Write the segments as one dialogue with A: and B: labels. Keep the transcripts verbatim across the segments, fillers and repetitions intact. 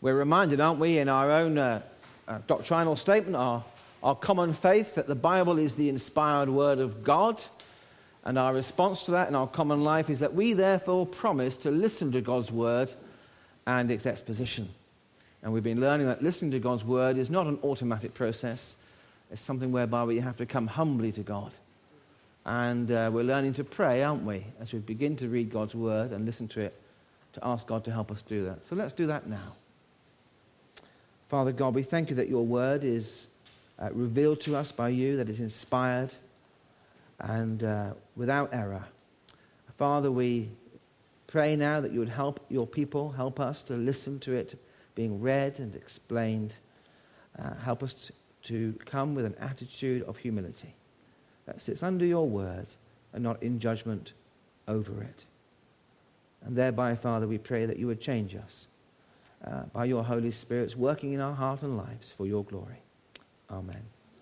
A: We're reminded, aren't we, in our own uh, uh, doctrinal statement, our, our common faith, that the Bible is the inspired word of God. And our response to that in our common life is that we therefore promise to listen to God's word and its exposition. And we've been learning that listening to God's word is not an automatic process. It's something whereby we have to come humbly to God. And uh, we're learning to pray, aren't we, as we begin to read God's word and listen to it, to ask God to help us do that. So let's do that now. Father God, we thank you that your word is uh, revealed to us by you, that is inspired and uh, without error. Father, we pray now that you would help your people, help us to listen to it being read and explained. Uh, help us to, to come with an attitude of humility that sits under your word and not in judgment over it. And thereby, Father, we pray that you would change us uh, by your Holy Spirit's working in our heart and lives for your glory. Amen.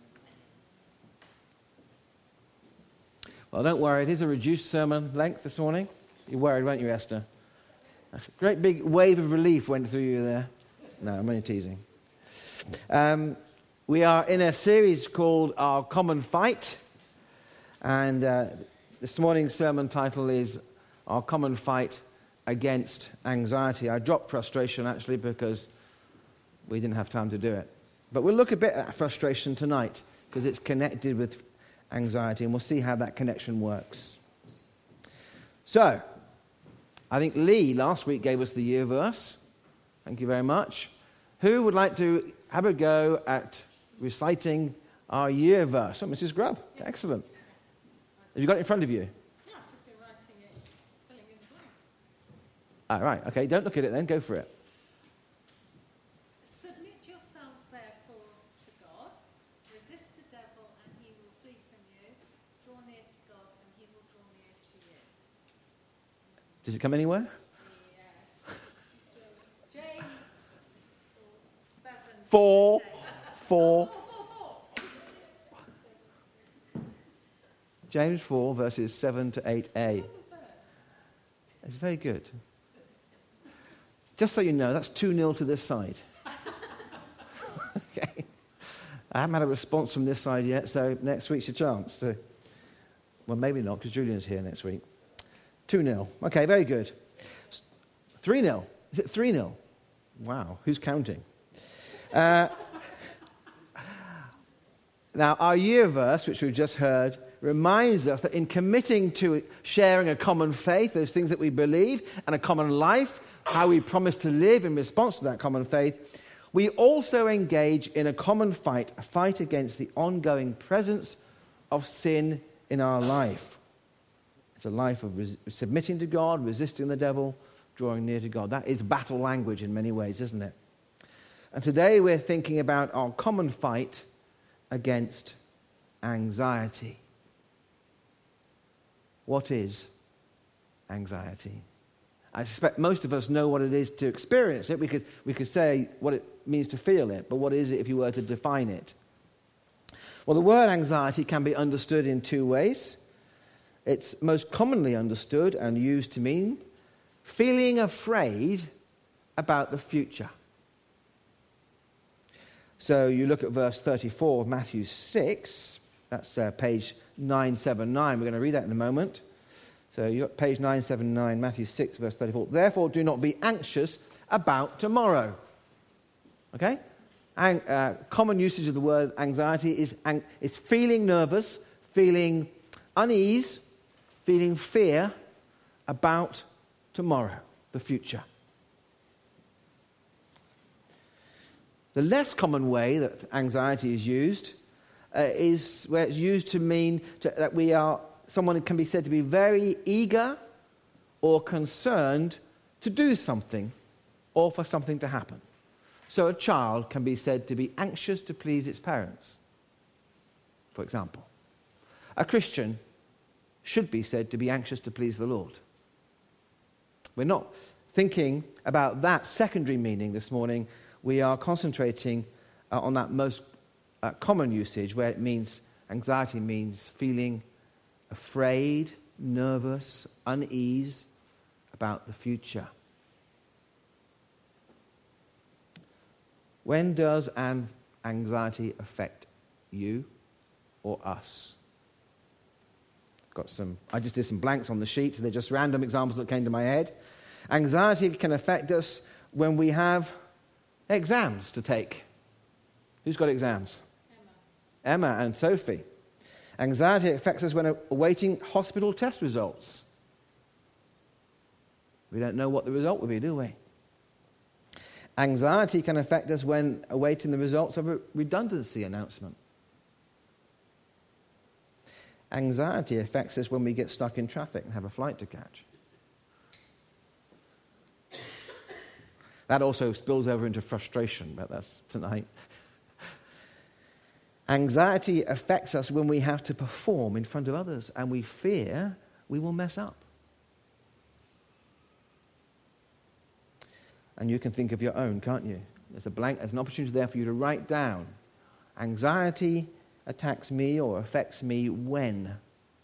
A: Well, don't worry, it is a reduced sermon length this morning. You're worried, weren't you, Esther? A great big wave of relief went through you there. No, I'm only teasing. Um, we are in a series called Our Common Fight. And uh, this morning's sermon title is Our Common Fight Against Anxiety. I dropped frustration, actually, because we didn't have time to do it. But we'll look a bit at frustration tonight, because it's connected with anxiety, and we'll see how that connection works. So, I think Lee last week gave us the year verse. Thank you very much. Who would like to have a go at reciting our year verse? Oh, Missus Grubb. Yes. Excellent. Have you got it in front of you?
B: Yeah, I've just been writing it, filling in the blanks.
A: Ah, right. Okay, don't look at it then. Go for it.
B: Submit yourselves therefore to God. Resist the devil and he will flee from you. Draw near to God and he will draw near to you.
A: Does it come anywhere?
B: Yes. James seven.
A: Four. Four. James four, verses seven to eight a. It's very good. Just so you know, that's two nil to this side. Okay. I haven't had a response from this side yet, so next week's your chance to... Well, maybe not, because Julian's here next week. two nil. Okay, very good. three nil. Is it three nil? Wow, who's counting? Uh, now, our year verse, which we've just heard, reminds us that in committing to sharing a common faith, those things that we believe, and a common life, how we promise to live in response to that common faith, we also engage in a common fight, a fight against the ongoing presence of sin in our life. It's a life of res- submitting to God, resisting the devil, drawing near to God. That is battle language in many ways, isn't it? And today we're thinking about our common fight against anxiety. What is anxiety? I suspect most of us know what it is to experience it. We could, we could say what it means to feel it, but what is it if you were to define it? Well, the word anxiety can be understood in two ways. It's most commonly understood and used to mean feeling afraid about the future. So you look at verse thirty-four of Matthew six, that's uh, page nine seventy-nine. We're going to read that in a moment. So you've got page nine seventy-nine, Matthew six, verse thirty-four. Therefore, do not be anxious about tomorrow. Okay? Ang- uh, common usage of the word anxiety is, ang- is feeling nervous, feeling unease, feeling fear about tomorrow, the future. The less common way that anxiety is used uh, is where it's used to mean to, that we are, someone can be said to be very eager or concerned to do something or for something to happen. So a child can be said to be anxious to please its parents, for example. A Christian should be said to be anxious to please the Lord. We're not thinking about that secondary meaning this morning. We are concentrating uh, on that most uh, common usage where it means, anxiety means feeling afraid, nervous, unease about the future. When does an anxiety affect you or us? Got some, I just did some blanks on the sheet. They're just random examples that came to my head. Anxiety can affect us when we have exams to take. Who's got exams? Emma. Emma and Sophie. Anxiety affects us when awaiting hospital test results. We don't know what the result will be, do we? Anxiety can affect us when awaiting the results of a redundancy announcement. Anxiety affects us when we get stuck in traffic and have a flight to catch. That also spills over into frustration, but that's tonight. Anxiety affects us when we have to perform in front of others and we fear we will mess up. And you can think of your own, can't you? There's a blank, there's an opportunity there for you to write down. Anxiety attacks me or affects me when?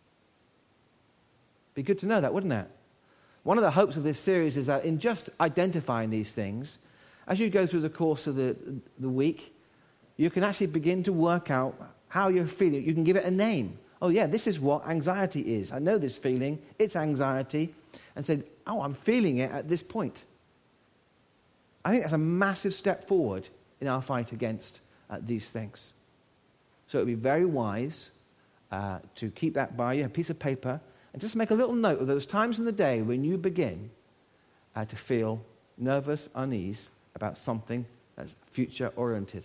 A: Be good to know that, wouldn't it? One of the hopes of this series is that in just identifying these things, as you go through the course of the, the week, you can actually begin to work out how you're feeling. You can give it a name. Oh yeah, this is what anxiety is. I know this feeling, it's anxiety. And say, oh, I'm feeling it at this point. I think that's a massive step forward in our fight against uh, these things. So it would be very wise uh, to keep that by you, a piece of paper, and just make a little note of those times in the day when you begin uh, to feel nervous, unease about something that's future-oriented.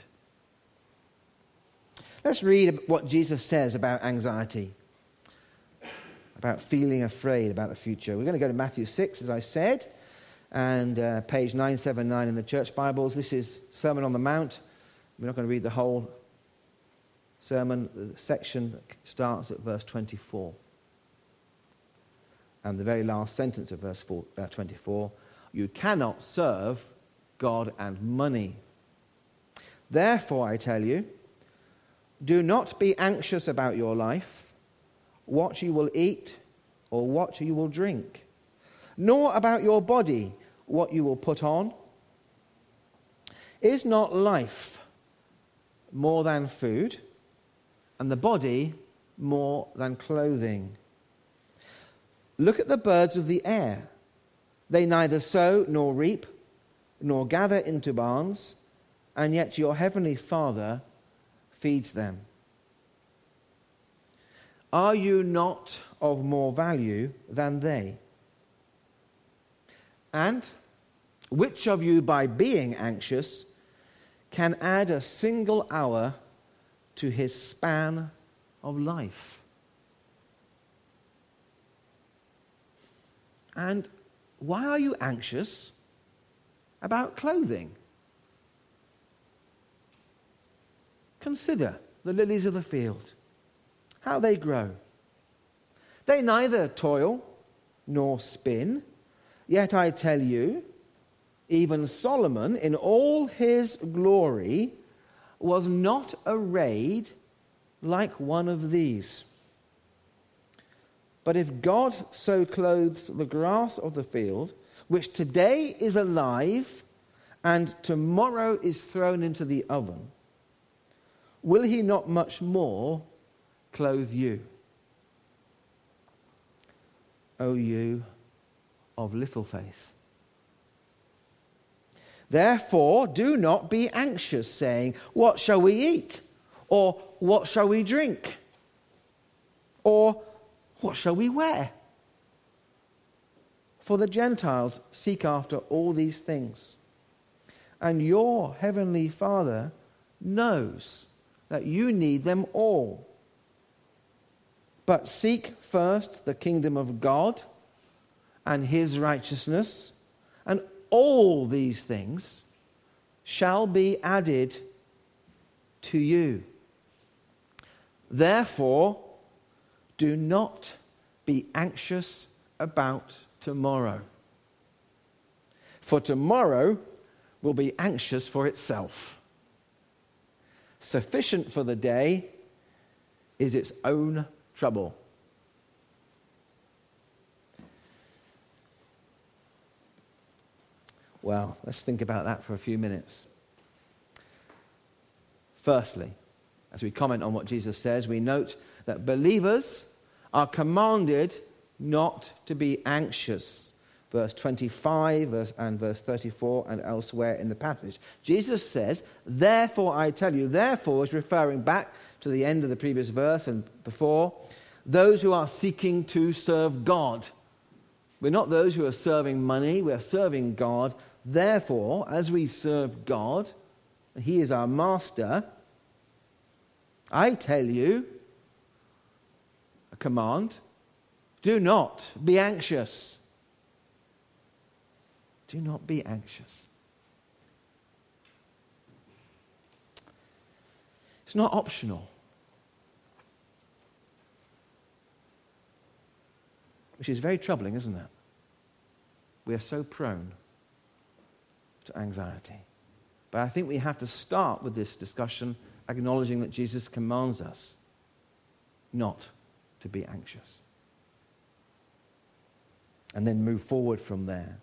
A: Let's read what Jesus says about anxiety, about feeling afraid about the future. We're going to go to Matthew six, as I said, and uh, page nine seventy-nine in the church Bibles. This is Sermon on the Mount. We're not going to read the whole sermon. The section starts at verse twenty-four. And the very last sentence of verse four, uh, twenty-four, you cannot serve God and money. Therefore, I tell you, do not be anxious about your life, what you will eat or what you will drink, nor about your body, what you will put on. Is not life more than food, and the body more than clothing? Look at the birds of the air. They neither sow nor reap, nor gather into barns, and yet your heavenly Father feeds them. Are you not of more value than they? And which of you, by being anxious, can add a single hour to his span of life? And why are you anxious about clothing? Consider the lilies of the field, how they grow. They neither toil nor spin, yet I tell you, even Solomon in all his glory was not arrayed like one of these. But if God so clothes the grass of the field, which today is alive and tomorrow is thrown into the oven, will he not much more clothe you? O you of little faith. Therefore, do not be anxious, saying, what shall we eat? Or what shall we drink? Or what shall we wear? For the Gentiles seek after all these things, and your heavenly Father knows that you need them all. But seek first the kingdom of God and his righteousness, and all these things shall be added to you. Therefore, do not be anxious about tomorrow, for tomorrow will be anxious for itself. Sufficient for the day is its own trouble. Well, let's think about that for a few minutes. Firstly, as we comment on what Jesus says, we note that believers are commanded not to be anxious. Verse twenty-five verse, and verse thirty-four and elsewhere in the passage. Jesus says, therefore I tell you, therefore is referring back to the end of the previous verse and before, those who are seeking to serve God. We're not those who are serving money, we're serving God. Therefore, as we serve God, He is our master, I tell you, a command, do not be anxious. Do not be anxious. It's not optional. Which is very troubling, isn't it? We are so prone to anxiety. But I think we have to start with this discussion acknowledging that Jesus commands us not to be anxious. And then move forward from there.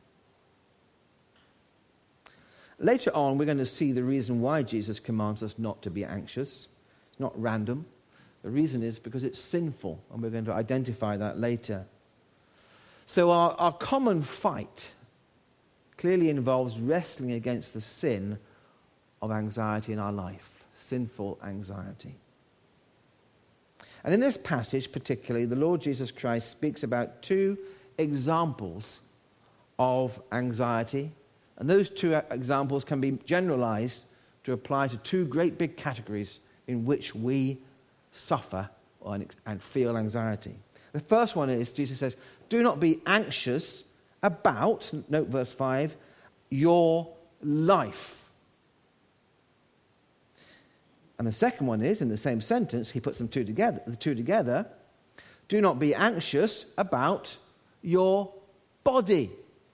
A: Later on, we're going to see the reason why Jesus commands us not to be anxious. It's not random. The reason is because it's sinful, and we're going to identify that later. So our, our common fight clearly involves wrestling against the sin of anxiety in our life, sinful anxiety. And in this passage particularly, the Lord Jesus Christ speaks about two examples of anxiety. And those two examples can be generalized to apply to two great big categories in which we suffer and feel anxiety. The first one is, Jesus says, do not be anxious about, note verse five, your life. And the second one is, in the same sentence, he puts them two together, the two together, do not be anxious about your body.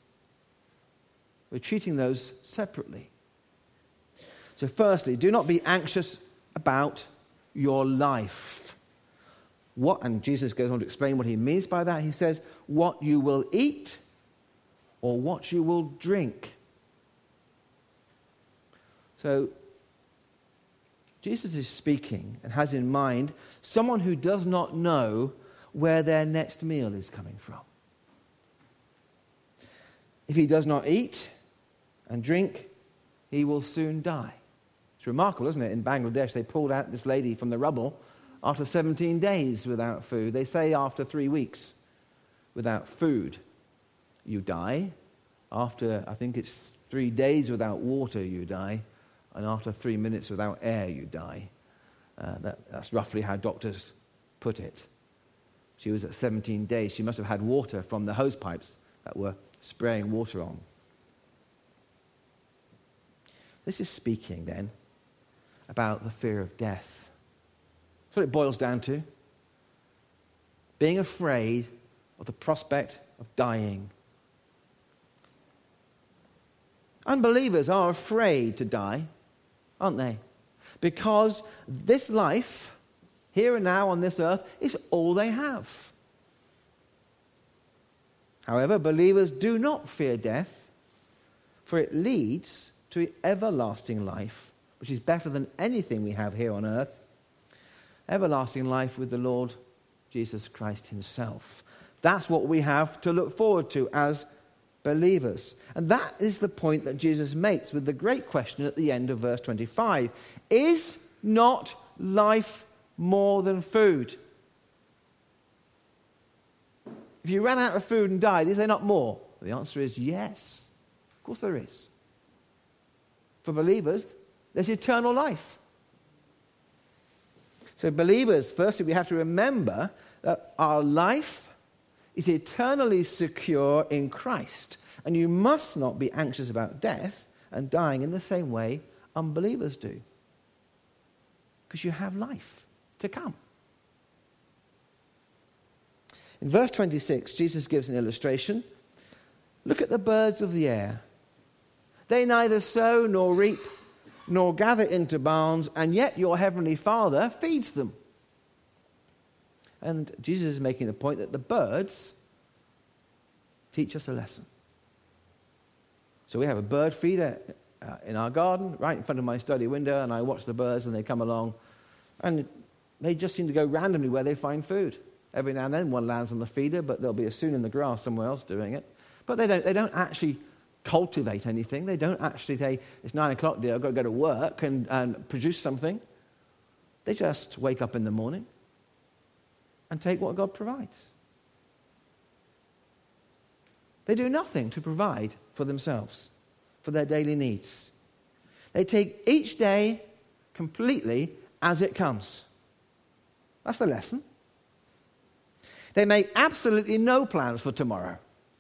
A: We're treating those separately. So firstly, do not be anxious about your life. What, and Jesus goes on to explain what he means by that. He says, what you will eat or what you will drink. So Jesus is speaking and has in mind someone who does not know where their next meal is coming from. If he does not eat and drink, he will soon die. It's remarkable, isn't it? In Bangladesh, they pulled out this lady from the rubble after seventeen days without food. They say after three weeks without food, you die. After, I think it's three days without water, you die. And after three minutes without air, you die. Uh, that, that's roughly how doctors put it. She was at seventeen days. She must have had water from the hose pipes that were spraying water on. This is speaking, then, about the fear of death. That's what it boils down to. Being afraid of the prospect of dying. Unbelievers are afraid to die, aren't they? Because this life, here and now on this earth, is all they have. However, believers do not fear death, for it leads to everlasting life, which is better than anything we have here on earth. Everlasting life with the Lord Jesus Christ himself. That's what we have to look forward to as believers. And that is the point that Jesus makes with the great question at the end of verse twenty-five. Is not life more than food? If you ran out of food and died, is there not more? The answer is yes. Of course there is. For believers, there's eternal life. So believers, firstly, we have to remember that our life is eternally secure in Christ. And you must not be anxious about death and dying in the same way unbelievers do. Because you have life to come. In verse twenty-six, Jesus gives an illustration. Look at the birds of the air. They neither sow nor reap nor gather into barns, and yet your heavenly Father feeds them. And Jesus is making the point that the birds teach us a lesson. So we have a bird feeder uh, in our garden, right in front of my study window, and I watch the birds and they come along, and they just seem to go randomly where they find food. Every now and then one lands on the feeder, but they'll be as soon in the grass somewhere else doing it. But they don't, they don't actually cultivate anything. They don't actually say, it's nine o'clock, dear, I've got to go to work and, and produce something. They just wake up in the morning and take what God provides. They do nothing to provide for themselves, for their daily needs. They take each day completely as it comes. That's the lesson. They make absolutely no plans for tomorrow.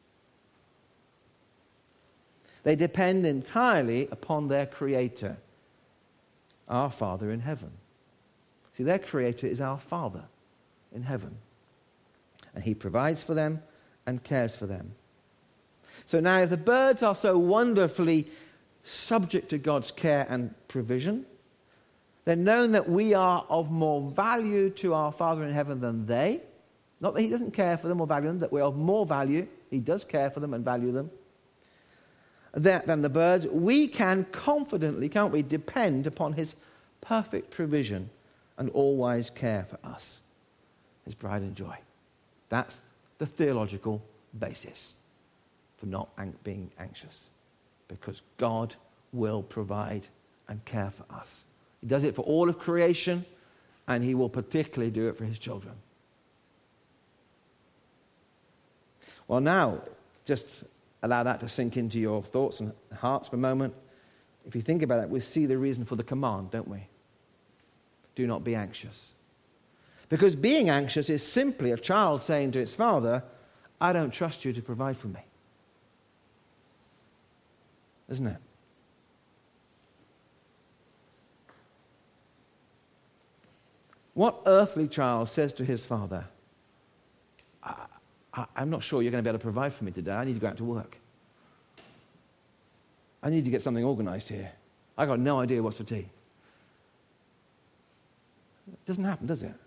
A: They depend entirely upon their Creator, our Father in heaven. See, their Creator is our Father in heaven. And He provides for them and cares for them. So now, if the birds are so wonderfully subject to God's care and provision, then knowing that we are of more value to our Father in heaven than they, not that He doesn't care for them or value them, that we're of more value, He does care for them and value them, than the birds, we can confidently, can't we, depend upon His perfect provision and all-wise care for us, His pride and joy. That's the theological basis for not ang- being anxious, because God will provide and care for us. He does it for all of creation, and He will particularly do it for His children. Well, now, just allow that to sink into your thoughts and hearts for a moment. If you think about that, we see the reason for the command, don't we? Do not be anxious. Because being anxious is simply a child saying to its father, I don't trust you to provide for me. Isn't it? What earthly child says to his father, I, I, I'm not sure you're going to be able to provide for me today. I need to go out to work. I need to get something organized here. I got no idea what's for tea. It doesn't happen, does it?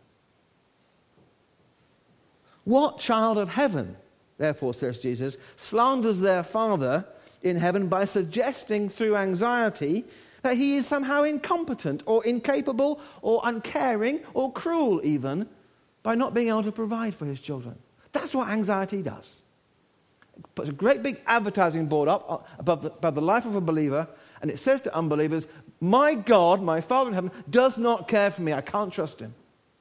A: What child of heaven, therefore, says Jesus, slanders their father in heaven by suggesting through anxiety that he is somehow incompetent or incapable or uncaring or cruel even by not being able to provide for his children? That's what anxiety does. It puts a great big advertising board up above the, above the life of a believer, and it says to unbelievers, my God, my Father in heaven, does not care for me. I can't trust him.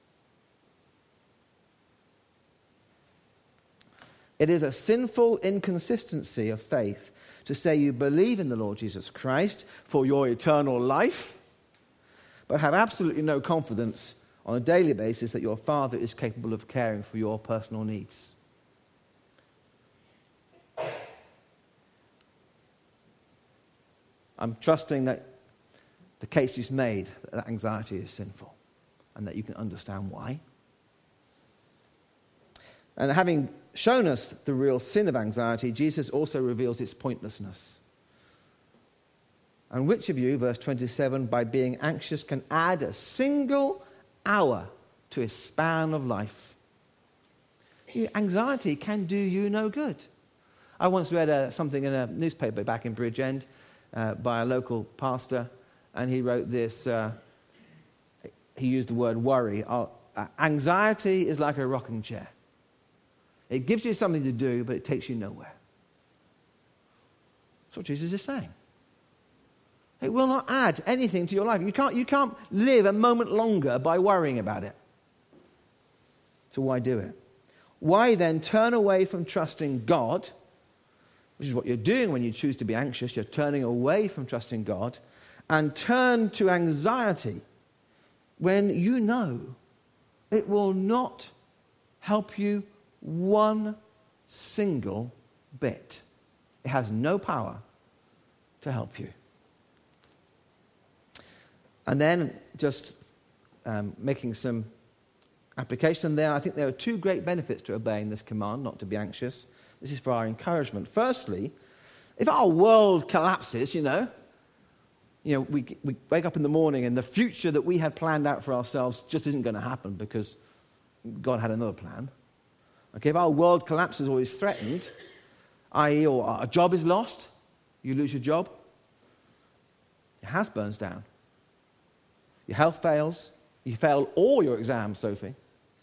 A: It is a sinful inconsistency of faith to say you believe in the Lord Jesus Christ for your eternal life, but have absolutely no confidence on a daily basis that your Father is capable of caring for your personal needs. I'm trusting that the case is made that, that anxiety is sinful and that you can understand why. And having shown us the real sin of anxiety, Jesus also reveals its pointlessness. And which of you, verse twenty-seven, by being anxious can add a single hour to his span of life? Anxiety can do you no good. I once read uh, something in a newspaper back in Bridgend uh, by a local pastor, and he wrote this, uh, he used the word worry. Uh, anxiety is like a rocking chair. It gives you something to do, but it takes you nowhere. That's what Jesus is saying. It will not add anything to your life. You can't, you can't live a moment longer by worrying about it. So why do it? Why then turn away from trusting God, which is what you're doing when you choose to be anxious. You're turning away from trusting God, and turn to anxiety when you know it will not help you one single bit. It has no power to help you. And then just um, making some application there, I think there are two great benefits to obeying this command, not to be anxious. This is for our encouragement. Firstly, if our world collapses, you know, you know, we, we wake up in the morning and the future that we had planned out for ourselves just isn't going to happen because God had another plan. Okay, if our world collapses or is threatened, that is, or a job is lost, you lose your job, house burns down. Your health fails. You fail all your exams, Sophie.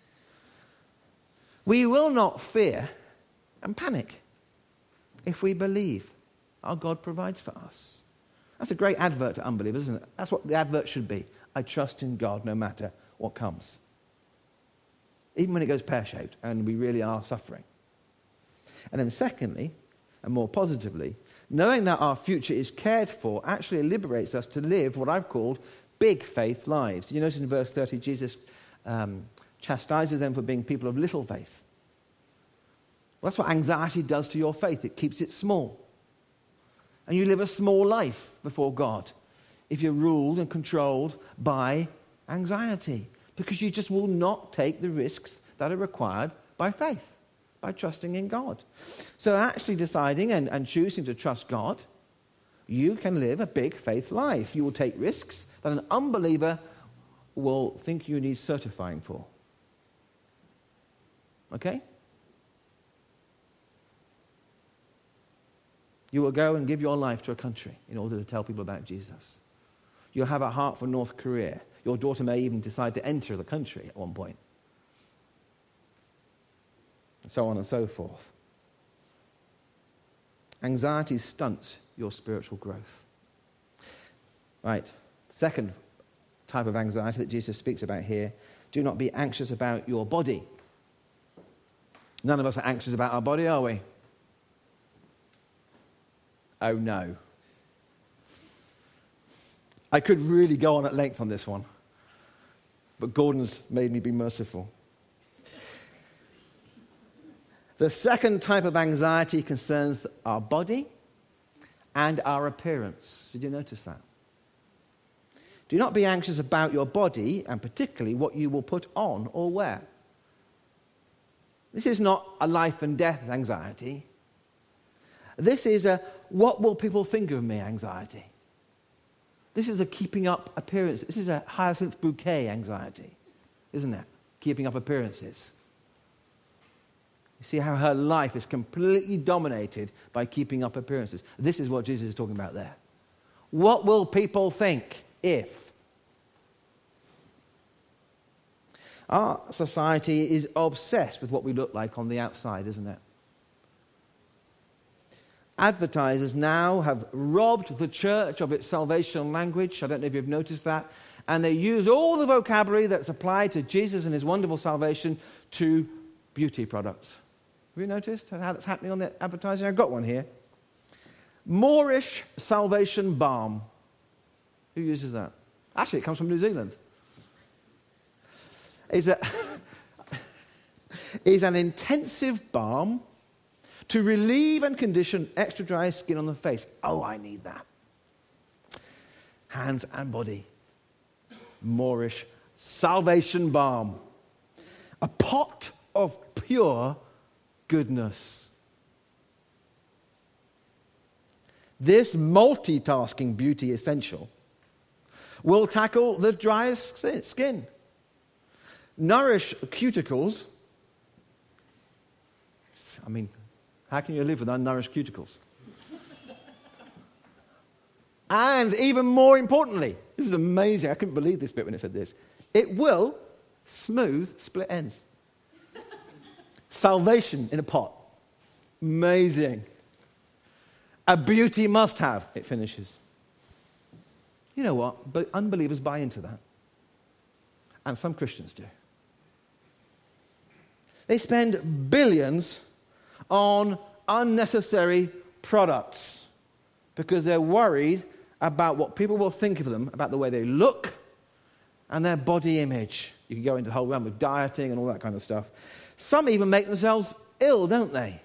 A: We will not fear and panic if we believe our God provides for us. That's a great advert to unbelievers, isn't it? That's what the advert should be. I trust in God no matter what comes. Even when it goes pear-shaped and we really are suffering. And then secondly, and more positively, knowing that our future is cared for actually liberates us to live what I've called big faith lives. You notice in verse thirty, Jesus um, chastises them for being people of little faith. Well, that's what anxiety does to your faith. It keeps it small. And you live a small life before God if you're ruled and controlled by anxiety, because you just will not take the risks that are required by faith, by trusting in God. So actually deciding and, and choosing to trust God, you can live a big faith life. You will take risks that an unbeliever will think you need certifying for. Okay? You will go and give your life to a country in order to tell people about Jesus. You'll have a heart for North Korea. Your daughter may even decide to enter the country at one point. And so on and so forth. Anxiety stunts your spiritual growth. Right. Second type of anxiety that Jesus speaks about here. Do not be anxious about your body. None of us are anxious about our body, are we? Oh no. I could really go on at length on this one, but Gordon's made me be merciful. The second type of anxiety concerns our body and our appearance. Did you notice that? Do not be anxious about your body, and particularly what you will put on or wear. This is not a life and death anxiety. This is a what will people think of me anxiety. This is a keeping up appearance. This is a hyacinth bouquet anxiety, isn't it? Keeping up appearances. You see how her life is completely dominated by keeping up appearances. This is what Jesus is talking about there. What will people think if? Our society is obsessed with what we look like on the outside, isn't it? Advertisers now have robbed the church of its salvation language. I don't know if you've noticed that. And they use all the vocabulary that's applied to Jesus and his wonderful salvation to beauty products. Have you noticed how that's happening on the advertising? I've got one here. Moorish Salvation Balm. Who uses that? Actually, it comes from New Zealand. It's, a it's an intensive balm to relieve and condition extra dry skin on the face. Oh, I need that. Hands and body. Moorish Salvation Balm. A pot of pure goodness. This multitasking beauty essential will tackle the driest skin, nourish cuticles. I mean, how can you live with unnourished cuticles? And even more importantly, this is amazing. I couldn't believe this bit when it said this. It will smooth split ends. Salvation in a pot. Amazing. A beauty must have, it finishes. You know what? But unbelievers buy into that. And some Christians do. They spend billions on unnecessary products because they're worried about what people will think of them, about the way they look and their body image. You can go into the whole realm of dieting and all that kind of stuff. Some even make themselves ill, don't they?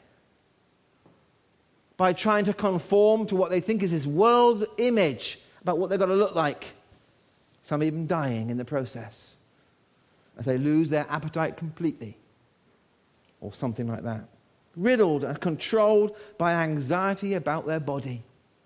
A: By trying to conform to what they think is this world's image about what they've got to look like. Some even dying in the process as they lose their appetite completely or something like that. Riddled and controlled by anxiety about their body.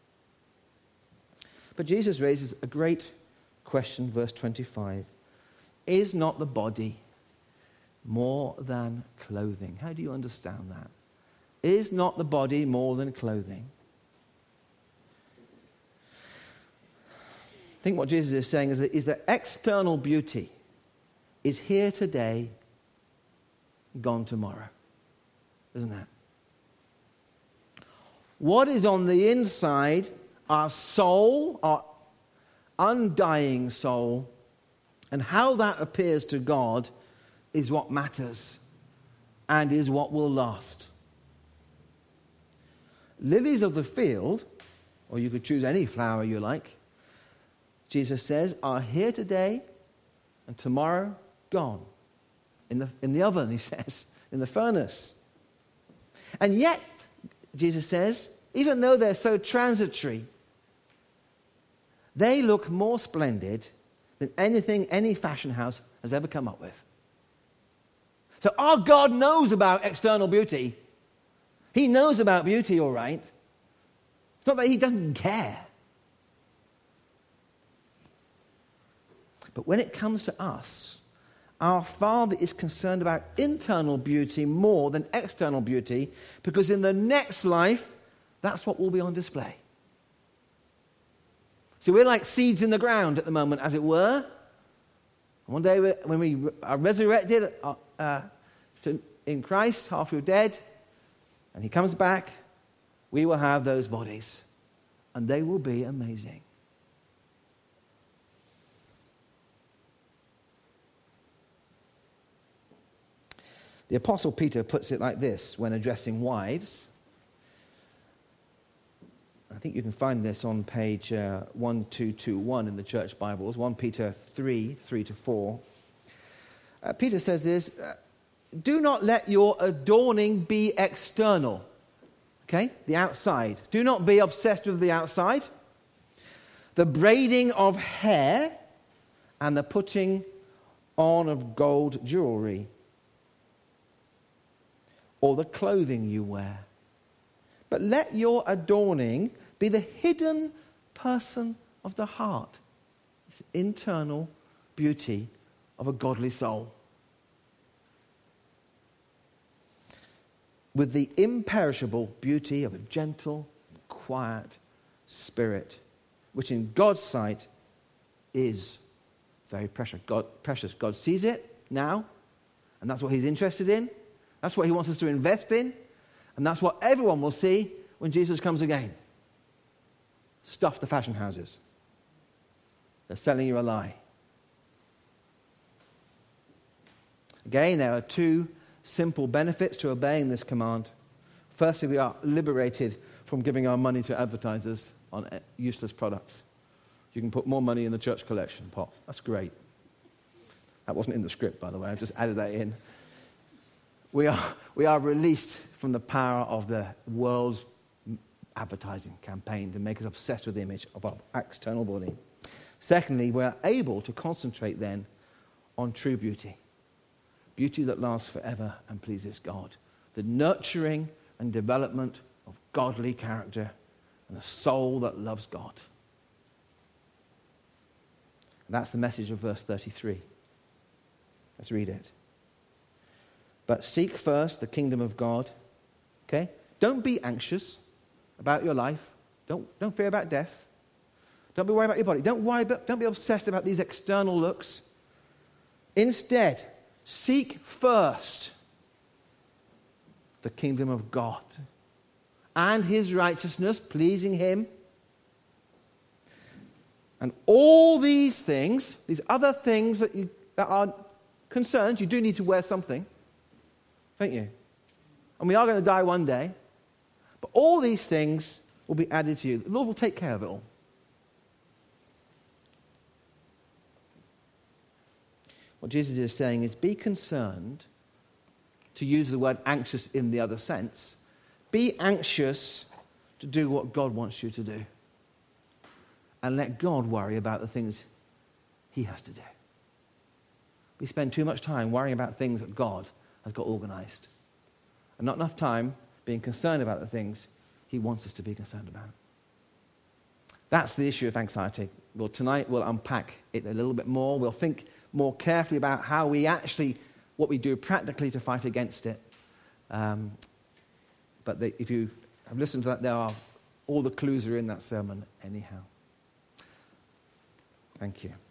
A: But Jesus raises a great question, verse twenty-five. Is not the body more than clothing? How do you understand that? Is not the body more than clothing? think what Jesus is saying is that, is that external beauty is here today, gone tomorrow. Isn't that? What is on the inside, our soul, our undying soul, and how that appears to God is what matters and is what will last. Lilies of the field, or you could choose any flower you like, Jesus says, are here today and tomorrow gone. In the, in the oven, he says, in the furnace. And yet, Jesus says, even though they're so transitory, they look more splendid than anything any fashion house has ever come up with. So our God knows about external beauty. He knows about beauty, all right. It's not that he doesn't care. But when it comes to us, our Father is concerned about internal beauty more than external beauty, because in the next life, that's what will be on display. So we're like seeds in the ground at the moment, as it were. One day when we are resurrected uh, uh, to, in Christ, after we're dead, and he comes back, we will have those bodies. And they will be amazing. The Apostle Peter puts it like this when addressing wives. I think you can find this on page uh, twelve twenty-one in the church Bibles, First Peter three, three to four. Uh, Peter says this, uh, do not let your adorning be external. Okay, the outside. Do not be obsessed with the outside. The braiding of hair and the putting on of gold jewelry, or the clothing you wear. But let your adorning be the hidden person of the heart. This internal beauty of a godly soul. With the imperishable beauty of a gentle, quiet spirit, which in God's sight is very precious. God, precious. God sees it now, and that's what he's interested in. That's what he wants us to invest in. And that's what everyone will see when Jesus comes again. Stuff the fashion houses. They're selling you a lie. Again, there are two simple benefits to obeying this command. Firstly, we are liberated from giving our money to advertisers on useless products. You can put more money in the church collection pot. That's great. That wasn't in the script, by the way. I just added that in. We are, we are released from the power of the world's advertising campaign to make us obsessed with the image of our external body. Secondly, we are able to concentrate then on true beauty. Beauty that lasts forever and pleases God. The nurturing and development of godly character and a soul that loves God. That's the message of verse thirty-three. Let's read it. But seek first the kingdom of God. Okay? Don't be anxious about your life. Don't, don't fear about death. Don't be worried about your body. Don't worry about, don't be obsessed about these external looks. Instead, seek first the kingdom of God and his righteousness, pleasing him. And all these things, these other things that, you, that are concerns, you do need to wear something. Don't you? And we are going to die one day. But all these things will be added to you. The Lord will take care of it all. What Jesus is saying is be concerned, to use the word anxious in the other sense, be anxious to do what God wants you to do. And let God worry about the things he has to do. We spend too much time worrying about things that God has got organized. And not enough time being concerned about the things he wants us to be concerned about. That's the issue of anxiety. Well, tonight we'll unpack it a little bit more. We'll think more carefully about how we actually, what we do practically to fight against it. Um, but the, if you have listened to that, there are, all the clues are in that sermon anyhow. Thank you.